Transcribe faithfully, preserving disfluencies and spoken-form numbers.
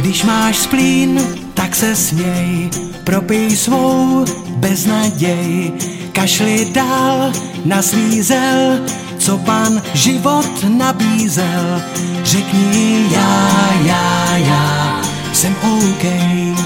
Když máš splín, tak se směj, propij svou beznaděj, kašli dál na svý zel, co pan život nabízel. Řekni já, já, já, jsem OK.